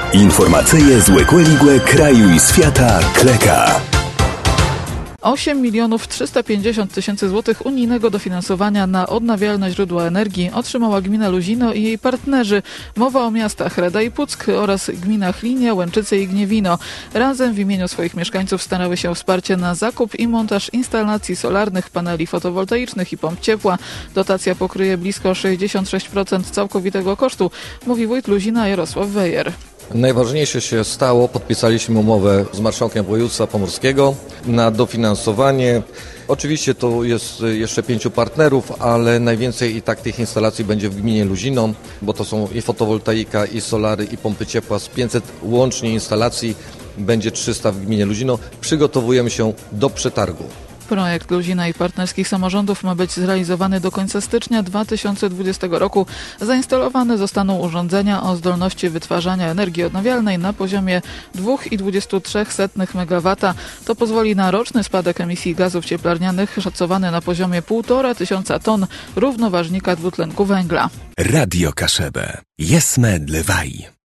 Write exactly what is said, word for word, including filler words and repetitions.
Informacyje z Łekłe kraju i świata Kleka. osiem milionów trzysta pięćdziesiąt tysięcy złotych unijnego dofinansowania na odnawialne źródła energii otrzymała gmina Luzino i jej partnerzy. Mowa o miastach Reda i Puck oraz gminach Linia, Łęczyce i Gniewino. Razem w imieniu swoich mieszkańców starały się o wsparcie na zakup i montaż instalacji solarnych, paneli fotowoltaicznych i pomp ciepła. Dotacja pokryje blisko sześćdziesiąt sześć procent całkowitego kosztu, mówi wójt Luzina Jarosław Wejer. Najważniejsze się stało, podpisaliśmy umowę z marszałkiem województwa pomorskiego na dofinansowanie. Oczywiście to jest jeszcze pięciu partnerów, ale najwięcej i tak tych instalacji będzie w gminie Luzino, bo to są i fotowoltaika, i solary, i pompy ciepła. Z pięćset łącznie instalacji będzie trzysta w gminie Luzino. Przygotowujemy się do przetargu. Projekt Luzina i partnerskich samorządów ma być zrealizowany do końca stycznia dwa tysiące dwudziestego roku. Zainstalowane zostaną urządzenia o zdolności wytwarzania energii odnawialnej na poziomie dwa przecinek dwadzieścia trzy megawata. To pozwoli na roczny spadek emisji gazów cieplarnianych szacowany na poziomie półtora tysiąca ton równoważnika dwutlenku węgla. Radio Kaszebę. Jesme dlewaj.